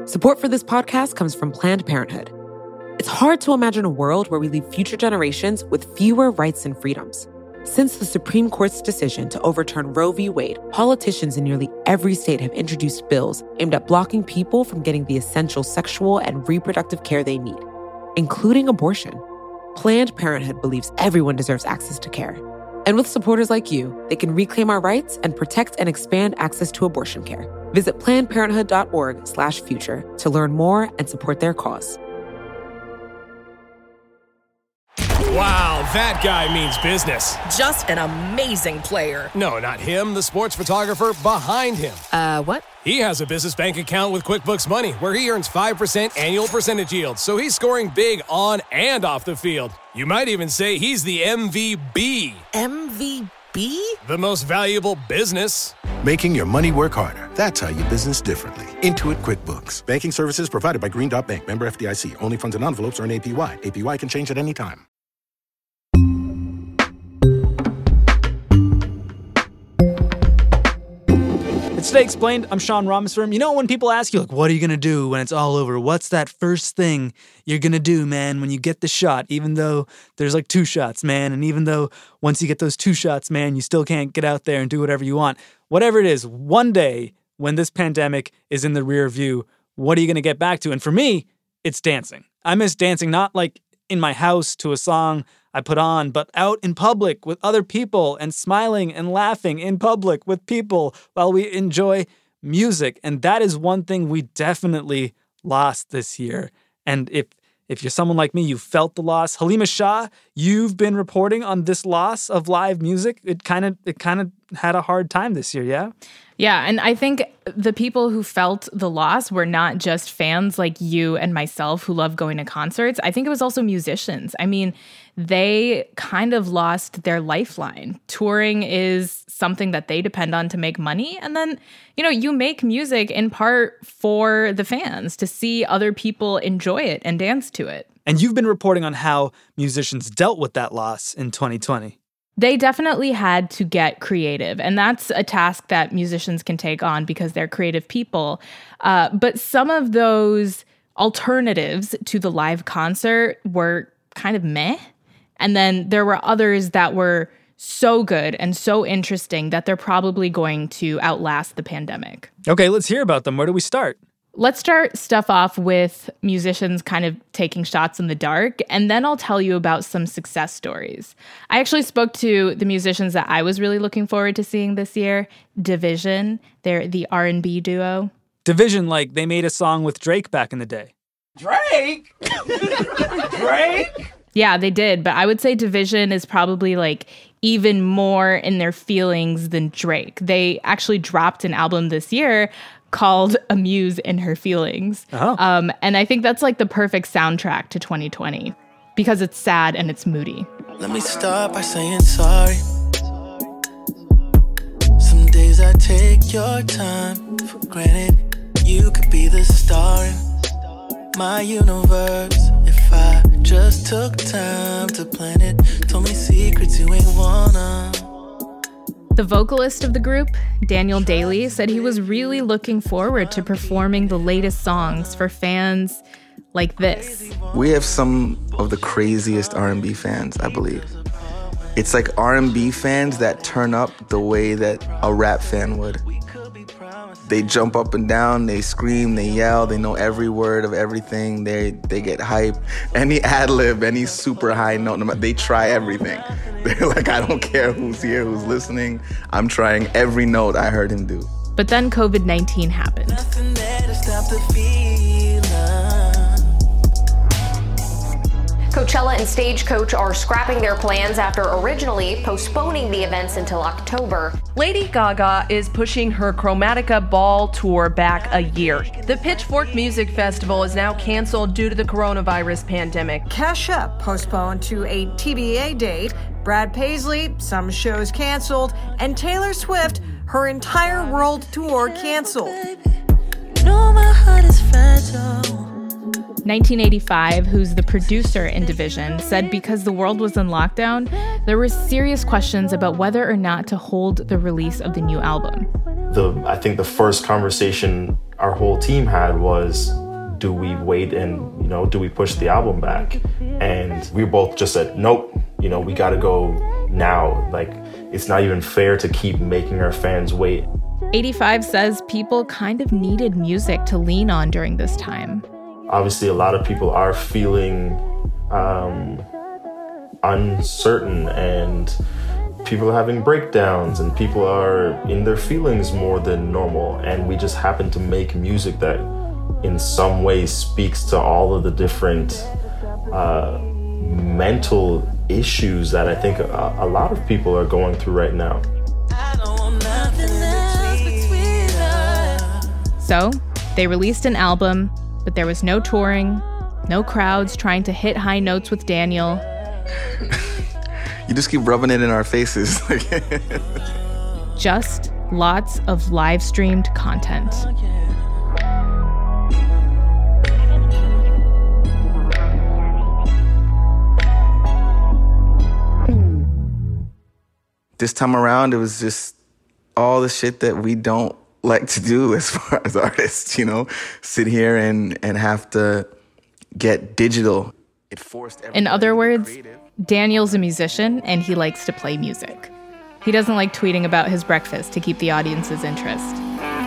Support for this podcast comes from Planned Parenthood. It's hard to imagine a world where we leave future generations with fewer rights and freedoms. Since the Supreme Court's decision to overturn Roe v. Wade, politicians in nearly every state have introduced bills aimed at blocking people from getting the essential sexual and reproductive care they need, including abortion. Planned Parenthood believes everyone deserves access to care. And with supporters like you, they can reclaim our rights and protect and expand access to abortion care. Visit PlannedParenthood.org/future to learn more and support their cause. Wow, that guy means business. Just an amazing player. No, not him, the sports photographer behind him. What? He has a business bank account with QuickBooks Money where he earns 5% annual percentage yield, so he's scoring big on and off the field. You might even say he's the MVB. MVB? The most valuable business. Making your money work harder. That's how you business differently. Intuit QuickBooks. Banking services provided by Green Dot Bank. Member FDIC. Only funds and envelopes earn APY. APY can change at any time. Today Explained, I'm Sean Rameswaram. You know when people ask you, like, what are you going to do when it's all over? What's that first thing you're going to do, man, when you get the shot? Even though there's like 2 shots, man. And even though once you get those 2 shots, man, you still can't get out there and do whatever you want. Whatever it is, one day when this pandemic is in the rear view, what are you going to get back to? And for me, it's dancing. I miss dancing, not like in my house to a song I put on, but out in public with other people and smiling and laughing in public with people while we enjoy music. And that is one thing we definitely lost this year. And if you're someone like me, you felt the loss. Halima Shah, you've been reporting on this loss of live music. It kind of had a hard time this year, yeah? Yeah, and I think the people who felt the loss were not just fans like you and myself who love going to concerts. I think it was also musicians. I mean, they kind of lost their lifeline. Touring is something that they depend on to make money. And then, you make music in part for the fans to see other people enjoy it and dance to it. And you've been reporting on how musicians dealt with that loss in 2020. They definitely had to get creative, and that's a task that musicians can take on because they're creative people. But some of those alternatives to the live concert were kind of meh. And then there were others that were so good and so interesting that they're probably going to outlast the pandemic. Okay, let's hear about them. Where do we start? Let's start stuff off with musicians kind of taking shots in the dark, and then I'll tell you about some success stories. I actually spoke to the musicians that I was really looking forward to seeing this year, Division. They're the R&B duo. Division, like they made a song with Drake back in the day. Drake? Drake? Yeah, they did, but I would say Division is probably like even more in their feelings than Drake. They actually dropped an album this year called Amuse in Her Feelings. Oh. And I think that's like the perfect soundtrack to 2020 because it's sad and it's moody. Let me start by saying sorry. Some days I take your time for granted. You could be the star in my universe if I just took time to plan it. Told me secrets you ain't wanna. The vocalist of the group, Daniel Daly, said he was really looking forward to performing the latest songs for fans like this. We have some of the craziest R&B fans, I believe. It's like R&B fans that turn up the way that a rap fan would. They jump up and down, they scream, they yell, they know every word of everything, they get hype. Any ad-lib, any super high note, they try everything. They're like, I don't care who's here, who's listening, I'm trying every note I heard him do. But then COVID-19 happened. Nothing there to stop the feeling. Coachella and Stagecoach are scrapping their plans after originally postponing the events until October. Lady Gaga is pushing her Chromatica Ball tour back a year. The Pitchfork Music Festival is now canceled due to the coronavirus pandemic. Kesha postponed to a TBA date. Brad Paisley, some shows canceled. And Taylor Swift, her entire world tour canceled. No, my heart is fragile. 1985, who's the producer in Division, said because the world was in lockdown, there were serious questions about whether or not to hold the release of the new album. I think the first conversation our whole team had was, do we wait and, you know, do we push the album back? And we both just said, nope, you know, we got to go now. Like, it's not even fair to keep making our fans wait. 85 says people kind of needed music to lean on during this time. Obviously, a lot of people are feeling uncertain, and people are having breakdowns, and people are in their feelings more than normal. And we just happen to make music that in some ways speaks to all of the different mental issues that I think a lot of people are going through right now. So they released an album, but there was no touring, no crowds trying to hit high notes with Daniel. You just keep rubbing it in our faces. Just lots of live-streamed content. This time around, it was just all the shit that we don't like to do as far as artists, you know, sit here and have to get digital. It forced everybody. In other words, Daniel's a musician and he likes to play music. He doesn't like tweeting about his breakfast to keep the audience's interest.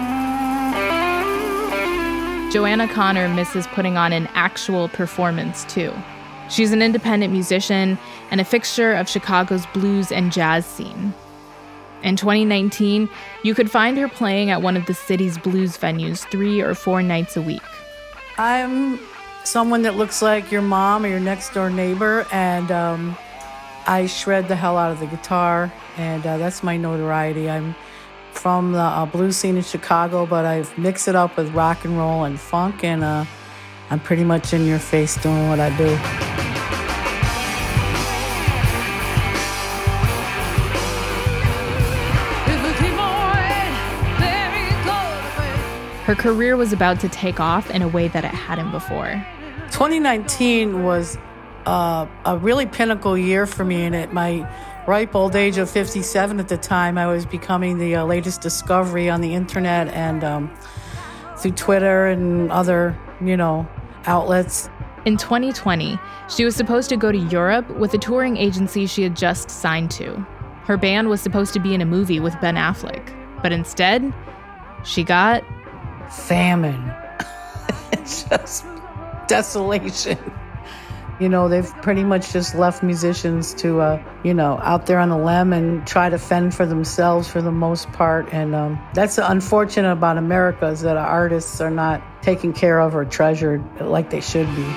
Joanna Connor misses putting on an actual performance too. She's an independent musician and a fixture of Chicago's blues and jazz scene. In 2019, you could find her playing at one of the city's blues venues 3 or 4 nights a week. I'm someone that looks like your mom or your next door neighbor, and I shred the hell out of the guitar, and that's my notoriety. I'm from the blues scene in Chicago, but I've mixed it up with rock and roll and funk, and I'm pretty much in your face doing what I do. Her career was about to take off in a way that it hadn't before. 2019 was a really pinnacle year for me, and at my ripe old age of 57 at the time, I was becoming the latest discovery on the internet and through Twitter and other, outlets. In 2020, she was supposed to go to Europe with a touring agency she had just signed to. Her band was supposed to be in a movie with Ben Affleck, but instead, she got famine. It's just desolation. They've pretty much just left musicians to, out there on a limb and try to fend for themselves for the most part. And that's unfortunate about America, is that our artists are not taken care of or treasured like they should be.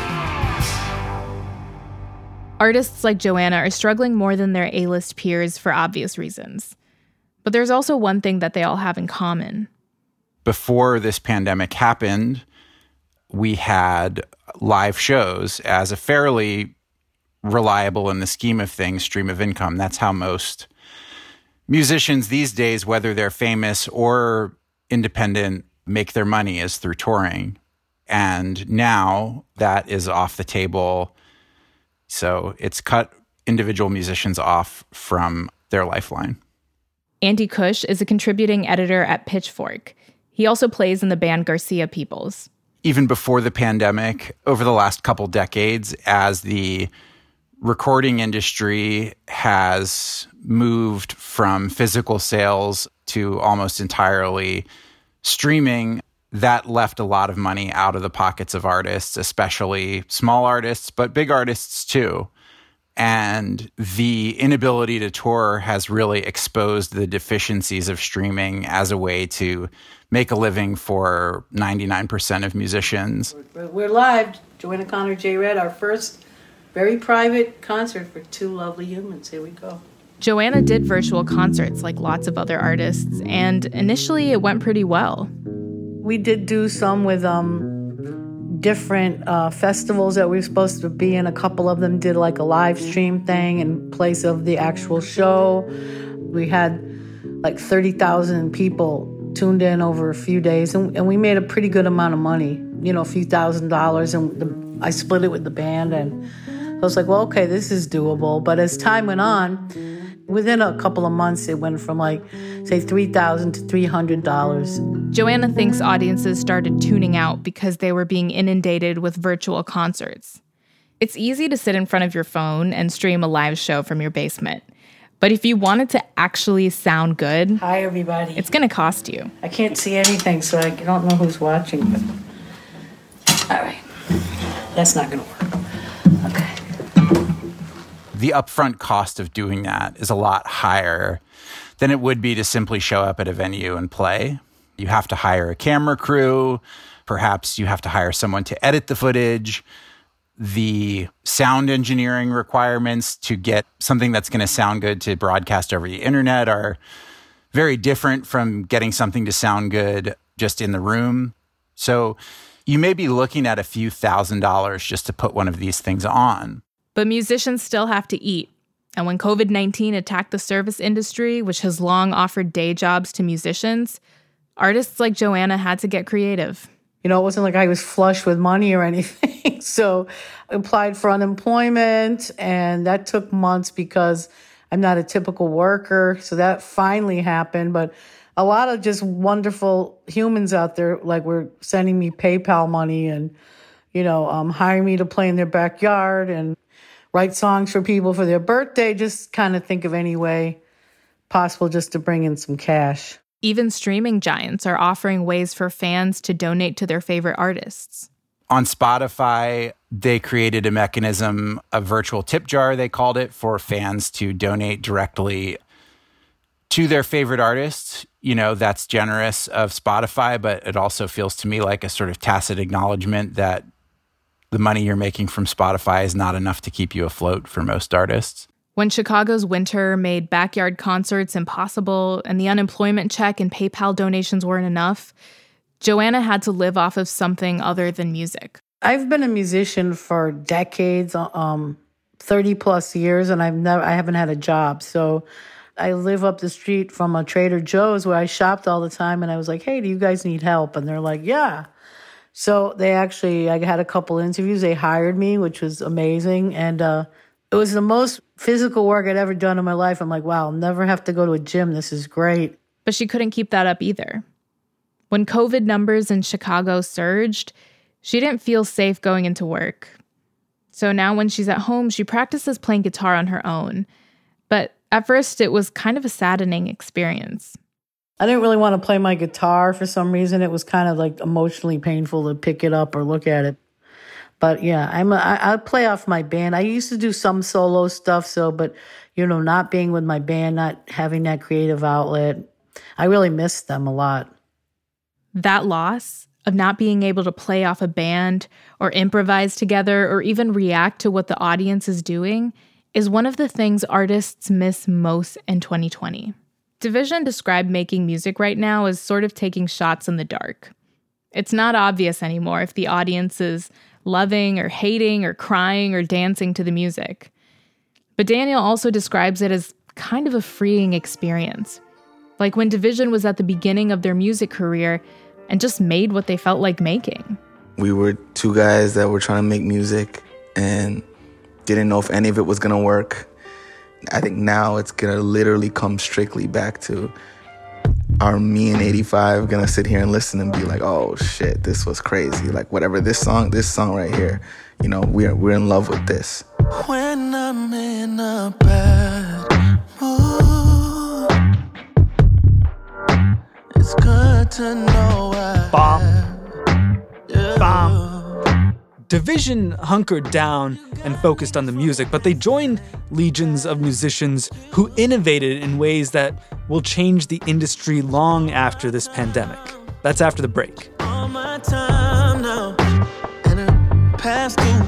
Artists like Joanna are struggling more than their A-list peers for obvious reasons. But there's also one thing that they all have in common. Before this pandemic happened, we had live shows as a fairly reliable, in the scheme of things, stream of income. That's how most musicians these days, whether they're famous or independent, make their money, is through touring. And now that is off the table. So it's cut individual musicians off from their lifeline. Andy Cush is a contributing editor at Pitchfork. He also plays in the band Garcia Peoples. Even before the pandemic, over the last couple decades, as the recording industry has moved from physical sales to almost entirely streaming, that left a lot of money out of the pockets of artists, especially small artists, but big artists too. And the inability to tour has really exposed the deficiencies of streaming as a way to make a living for 99% of musicians. We're live. Joanna Connor, J-Red, our first very private concert for two lovely humans. Here we go. Joanna did virtual concerts like lots of other artists, and initially it went pretty well. We did do some with different festivals that we were supposed to be in. A couple of them did like a live stream thing in place of the actual show. We had like 30,000 people tuned in over a few days, and we made a pretty good amount of money, a few $1,000s, and I split it with the band, and I was like, well, okay, this is doable. But as time went on, Within a couple of months, it went from like, say, $3,000 to $300. Joanna thinks audiences started tuning out because they were being inundated with virtual concerts. It's easy to sit in front of your phone and stream a live show from your basement. But if you want it to actually sound good... Hi, everybody. It's going to cost you. I can't see anything, so I don't know who's watching. But... All right. That's not going to work. Okay. The upfront cost of doing that is a lot higher than it would be to simply show up at a venue and play. You have to hire a camera crew. Perhaps you have to hire someone to edit the footage. The sound engineering requirements to get something that's going to sound good to broadcast over the internet are very different from getting something to sound good just in the room. So you may be looking at a few $1,000s just to put one of these things on. But musicians still have to eat. And when COVID-19 attacked the service industry, which has long offered day jobs to musicians, artists like Joanna had to get creative. You know, it wasn't like I was flush with money or anything. So I applied for unemployment, and that took months because I'm not a typical worker. So that finally happened. But a lot of just wonderful humans out there, like, were sending me PayPal money and, you know, hiring me to play in their backyard and write songs for people for their birthday, just kind of think of any way possible just to bring in some cash. Even streaming giants are offering ways for fans to donate to their favorite artists. On Spotify, they created a mechanism, a virtual tip jar, they called it, for fans to donate directly to their favorite artists. You know, that's generous of Spotify, but it also feels to me like a sort of tacit acknowledgement that the money you're making from Spotify is not enough to keep you afloat for most artists. When Chicago's winter made backyard concerts impossible and the unemployment check and PayPal donations weren't enough, Joanna had to live off of something other than music. I've been a musician for decades, 30 plus years, and I haven't had a job. So I live up the street from a Trader Joe's where I shopped all the time, and I was like, hey, do you guys need help? And they're like, yeah. So I had a couple interviews. They hired me, which was amazing. And it was the most physical work I'd ever done in my life. I'm like, wow, I'll never have to go to a gym. This is great. But she couldn't keep that up either. When COVID numbers in Chicago surged, she didn't feel safe going into work. So now when she's at home, she practices playing guitar on her own. But at first, it was kind of a saddening experience. I didn't really want to play my guitar for some reason. It was kind of like emotionally painful to pick it up or look at it. But yeah, I play off my band. I used to do some solo stuff, but you know, not being with my band, not having that creative outlet, I really missed them a lot. That loss of not being able to play off a band or improvise together or even react to what the audience is doing is one of the things artists miss most in 2020. Division described making music right now as sort of taking shots in the dark. It's not obvious anymore if the audience is loving or hating or crying or dancing to the music. But Daniel also describes it as kind of a freeing experience. Like when Division was at the beginning of their music career and just made what they felt like making. We were two guys that were trying to make music and didn't know if any of it was going to work. I think now it's going to literally come strictly back to me and 85 going to sit here and listen and be like, oh shit, this was crazy. Like whatever, this song right here, you know, we're in love with this. When I'm in a bad mood, it's good to know Bomb. Division hunkered down and focused on the music, but they joined legions of musicians who innovated in ways that will change the industry long after this pandemic. That's after the break. all my time now, and it passed due.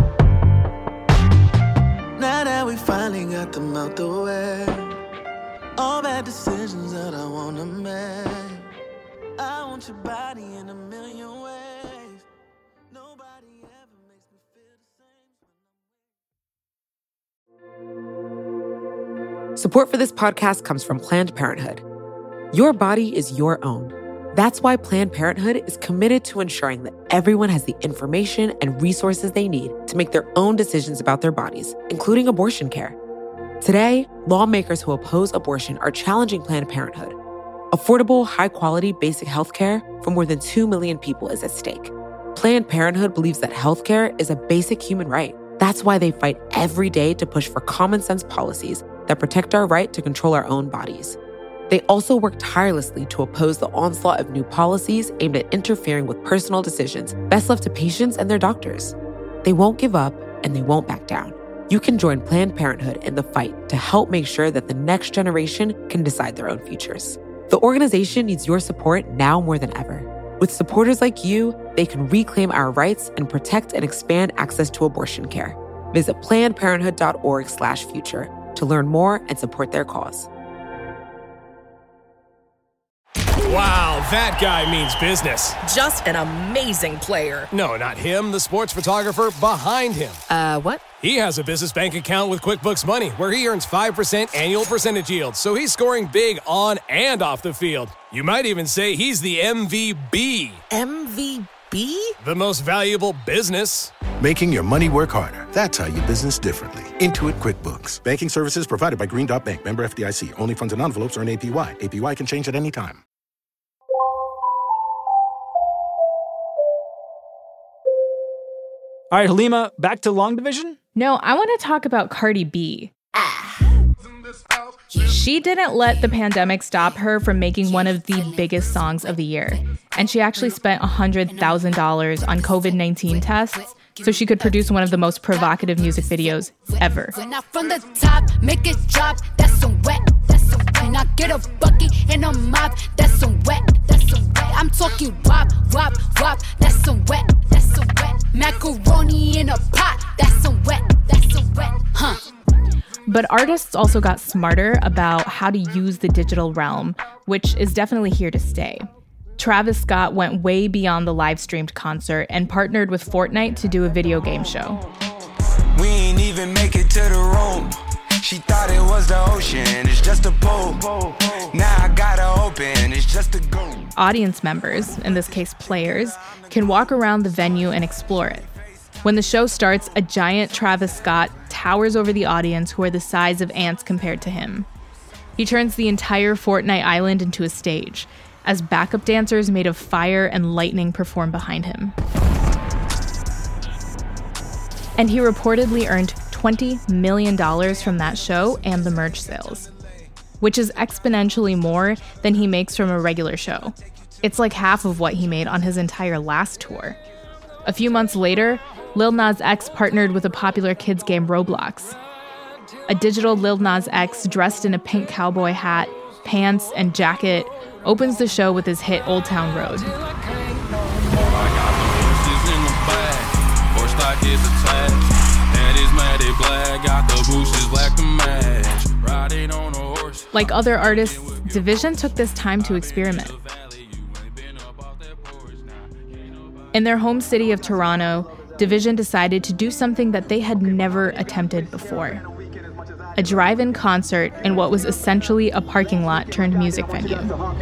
Now that we finally got them out the way, all bad decisions that I wanna make. I want your body in a million ways. Nobody ever makes me feel the same. Support for this podcast comes from Planned Parenthood. Your body is your own. That's why Planned Parenthood is committed to ensuring that everyone has the information and resources they need to make their own decisions about their bodies, including abortion care. Today, lawmakers who oppose abortion are challenging Planned Parenthood. Affordable, high-quality basic health care for more than 2 million people is at stake. Planned Parenthood believes that health care is a basic human right. That's why they fight every day to push for common-sense policies that protect our right to control our own bodies. They also work tirelessly to oppose the onslaught of new policies aimed at interfering with personal decisions best left to patients and their doctors. They won't give up, and they won't back down. You can join Planned Parenthood in the fight to help make sure that the next generation can decide their own futures. The organization needs your support now more than ever. With supporters like you, they can reclaim our rights and protect and expand access to abortion care. Visit PlannedParenthood.org/future to learn more and support their cause. Wow, that guy means business. Just an amazing player. No, not him, the sports photographer behind him. What? He has a business bank account with QuickBooks Money where he earns 5% annual percentage yield, so he's scoring big on and off the field. You might even say he's the MVB. MVB? The most valuable business. Making your money work harder. That's how you business differently. Intuit QuickBooks. Banking services provided by Green Dot Bank. Member FDIC. Only funds and envelopes earn APY. APY can change at any time. All right, Halima, back to Long Division? No, I want to talk about Cardi B. She didn't let the pandemic stop her from making one of the biggest songs of the year. And she actually spent $100,000 on COVID-19 tests so she could produce one of the most provocative music videos ever. When I from the top, make it drop, that's some wet, that's some wet. When I get a bucket and a mop, that's some wet, that's some wet. I'm talking wop, wop, wop, that's some wet, that's some wet. Macaroni in a pot, that's some wet, huh? But artists also got smarter about how to use the digital realm, which is definitely here to stay. Travis Scott went way beyond the live-streamed concert and partnered with Fortnite to do a video game show. We ain't even make it to the room. She thought it was the ocean, it's just a pool. Now I gotta open, it's just a go. Audience members, in this case players, can walk around the venue and explore it. When the show starts, a giant Travis Scott towers over the audience who are the size of ants compared to him. He turns the entire Fortnite island into a stage, as backup dancers made of fire and lightning perform behind him. And he reportedly earned $20 million from that show and the merch sales, which is exponentially more than he makes from a regular show. It's like half of what he made on his entire last tour. A few months later, Lil Nas X partnered with a popular kids game Roblox. A digital Lil Nas X dressed in a pink cowboy hat, pants, and jacket opens the show with his hit Old Town Road. Like other artists, Division took this time to experiment. In their home city of Toronto, Division decided to do something that they had never attempted before. A drive-in concert in what was essentially a parking lot turned music venue.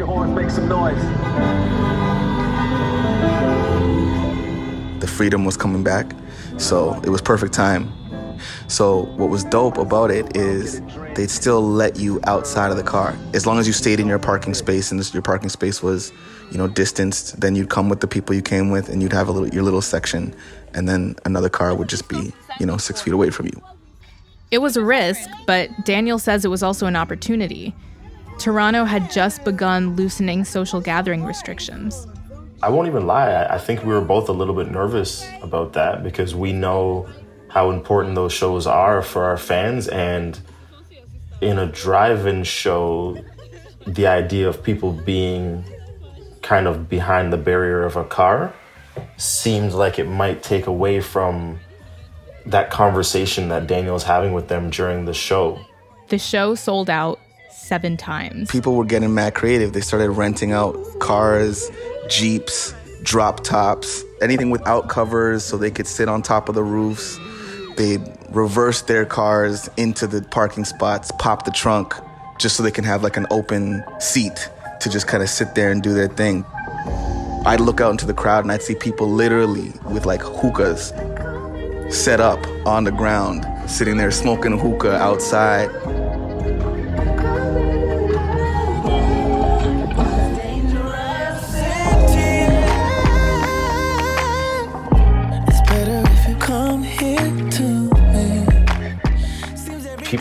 The freedom was coming back, so it was perfect time. So what was dope about it is they'd still let you outside of the car. As long as you stayed in your parking space and your parking space was, distanced, then you'd come with the people you came with and you'd have your little section, and then another car would just be, 6 feet away from you. It was a risk, but Daniel says it was also an opportunity. Toronto had just begun loosening social gathering restrictions. I won't even lie, I think we were both a little bit nervous about that because we know how important those shows are for our fans, and in a drive-in show, the idea of people being kind of behind the barrier of a car seemed like it might take away from that conversation that Daniel's having with them during the show. The show sold out 7 times. People were getting mad creative. They started renting out cars, Jeeps, drop tops, anything without covers so they could sit on top of the roofs. They'd reverse their cars into the parking spots, pop the trunk, just so they can have like an open seat to just kind of sit there and do their thing. I'd look out into the crowd and I'd see people literally with like hookahs set up on the ground, sitting there smoking a hookah outside.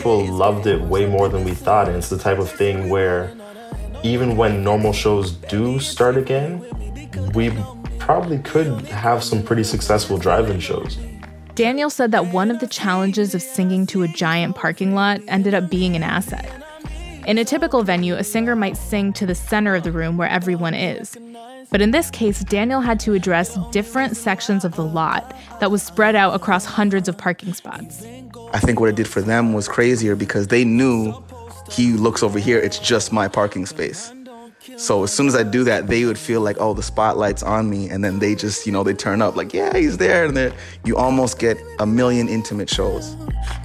people loved it way more than we thought. And it's the type of thing where even when normal shows do start again, we probably could have some pretty successful drive-in shows. Daniel said that one of the challenges of singing to a giant parking lot ended up being an asset. In a typical venue, a singer might sing to the center of the room where everyone is. But in this case, Daniel had to address different sections of the lot that was spread out across hundreds of parking spots. I think what it did for them was crazier because they knew he looks over here, it's just my parking space. So as soon as I do that, they would feel like, oh, the spotlight's on me. And then they just, they turn up like, yeah, he's there. And you almost get a million intimate shows.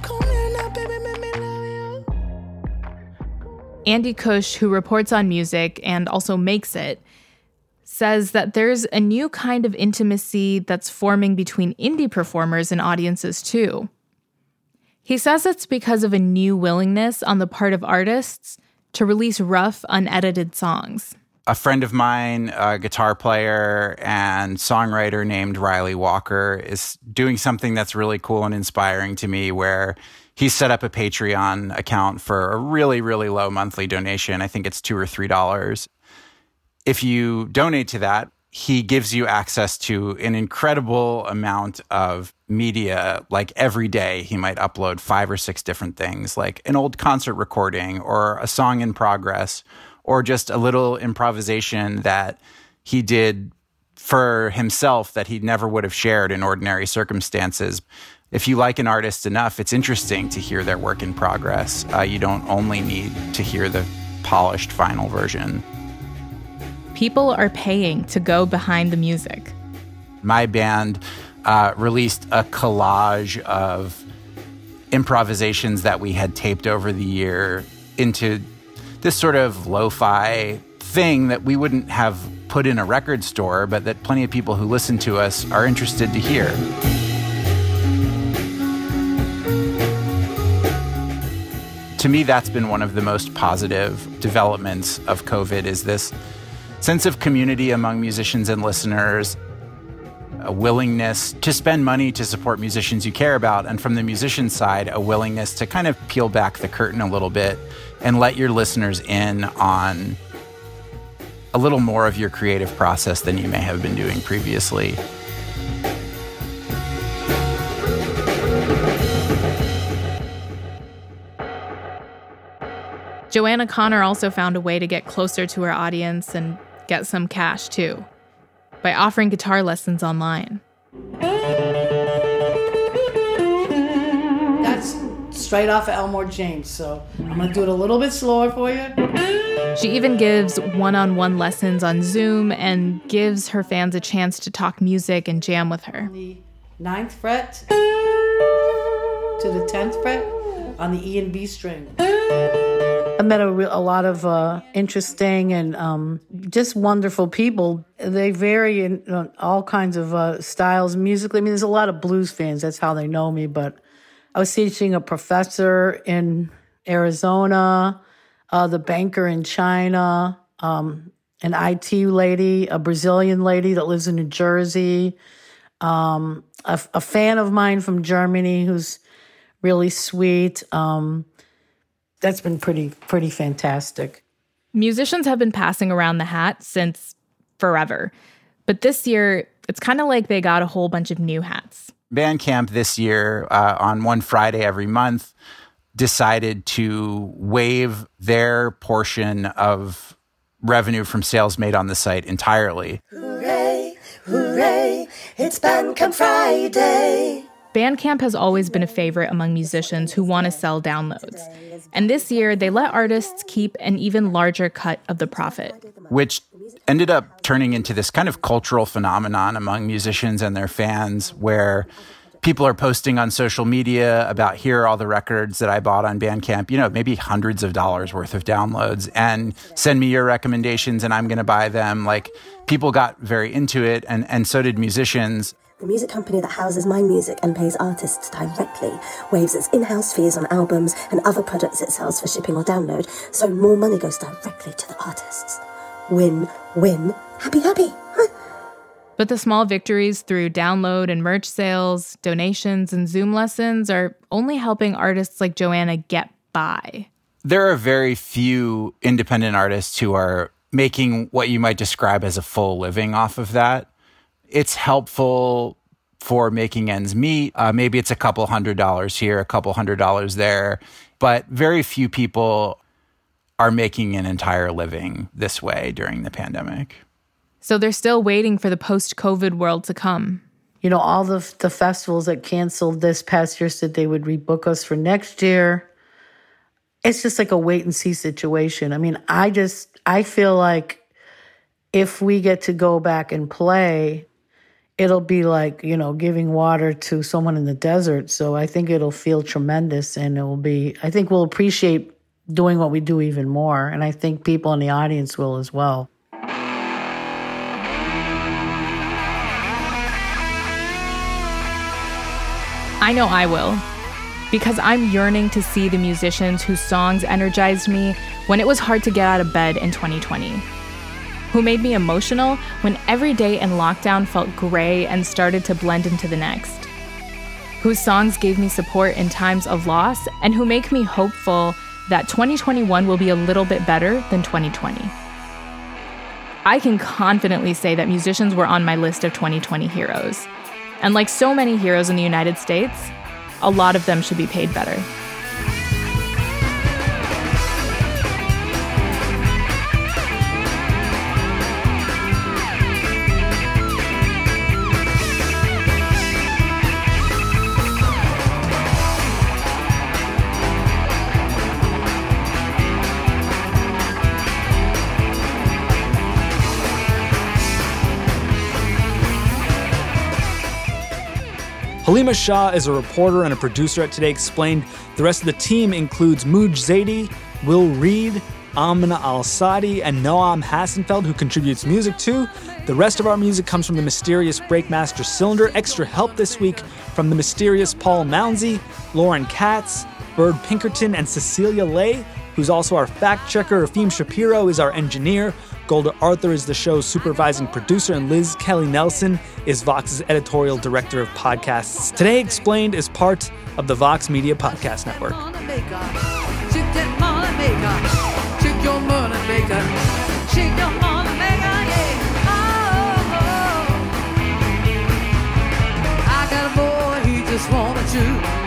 Andy Cush, who reports on music and also makes it, says that there's a new kind of intimacy that's forming between indie performers and audiences too. He says it's because of a new willingness on the part of artists to release rough, unedited songs. A friend of mine, a guitar player and songwriter named Riley Walker, is doing something that's really cool and inspiring to me, where he set up a Patreon account for a really, really low monthly donation. I think it's $2 or $3. If you donate to that, he gives you access to an incredible amount of media. Like every day, he might upload 5 or 6 different things, like an old concert recording or a song in progress, or just a little improvisation that he did for himself that he never would have shared in ordinary circumstances. If you like an artist enough, it's interesting to hear their work in progress. You don't only need to hear the polished final version. People are paying to go behind the music. My band released a collage of improvisations that we had taped over the year into this sort of lo-fi thing that we wouldn't have put in a record store, but that plenty of people who listen to us are interested to hear. To me, that's been one of the most positive developments of COVID, is this sense of community among musicians and listeners, a willingness to spend money to support musicians you care about, and from the musician side, a willingness to kind of peel back the curtain a little bit and let your listeners in on a little more of your creative process than you may have been doing previously. Joanna Connor also found a way to get closer to her audience and get some cash too, by offering guitar lessons online. That's straight off of Elmore James, so I'm going to do it a little bit slower for you. She even gives one-on-one lessons on Zoom and gives her fans a chance to talk music and jam with her. On the 9th fret to the 10th fret on the E and B string. I met a lot of interesting and just wonderful people. They vary in all kinds of styles musically. I mean, there's a lot of blues fans. That's how they know me. But I was teaching a professor in Arizona, the banker in China, an IT lady, a Brazilian lady that lives in New Jersey, a fan of mine from Germany who's really sweet. That's been pretty fantastic. Musicians have been passing around the hat since forever. But this year, it's kind of like they got a whole bunch of new hats. Bandcamp this year, on one Friday every month, decided to waive their portion of revenue from sales made on the site entirely. Hooray, hooray, it's Bandcamp Friday. Bandcamp has always been a favorite among musicians who want to sell downloads. And this year, they let artists keep an even larger cut of the profit. Which ended up turning into this kind of cultural phenomenon among musicians and their fans, where people are posting on social media about, here are all the records that I bought on Bandcamp, maybe hundreds of dollars worth of downloads, and send me your recommendations and I'm going to buy them. Like, people got very into it, and so did musicians. The music company that houses my music and pays artists directly waives its in-house fees on albums and other products it sells for shipping or download, so more money goes directly to the artists. Win, win, happy, happy. Huh? But the small victories through download and merch sales, donations, and Zoom lessons are only helping artists like Joanna get by. There are very few independent artists who are making what you might describe as a full living off of that. It's helpful for making ends meet. Maybe it's a couple $100 here, a couple $100 there, but very few people are making an entire living this way during the pandemic. So they're still waiting for the post-COVID world to come. You know, all the festivals that canceled this past year said they would rebook us for next year. It's just like a wait and see situation. I mean, I feel like if we get to go back and play, it'll be like, you know, giving water to someone in the desert. So I think it'll feel tremendous, and I think we'll appreciate doing what we do even more. And I think people in the audience will as well. I know I will, because I'm yearning to see the musicians whose songs energized me when it was hard to get out of bed in 2020, who made me emotional when every day in lockdown felt gray and started to blend into the next, whose songs gave me support in times of loss, and who make me hopeful that 2021 will be a little bit better than 2020. I can confidently say that musicians were on my list of 2020 heroes. And like so many heroes in the United States, a lot of them should be paid better. Halima Shah is a reporter and a producer at Today Explained. The rest of the team includes Mooj Zaidi, Will Reed, Amna Al-Sadi, and Noam Hassenfeld, who contributes music too. The rest of our music comes from the mysterious Breakmaster Cylinder. Extra help this week from the mysterious Paul Mounsey, Lauren Katz, Bird Pinkerton, and Cecilia Lay, who's also our fact checker. Afim Shapiro is our engineer. Golda Arthur is the show's supervising producer, and Liz Kelly Nelson is Vox's editorial director of podcasts. Today Explained is part of the Vox Media Podcast Network. I got a boy, he just wanted to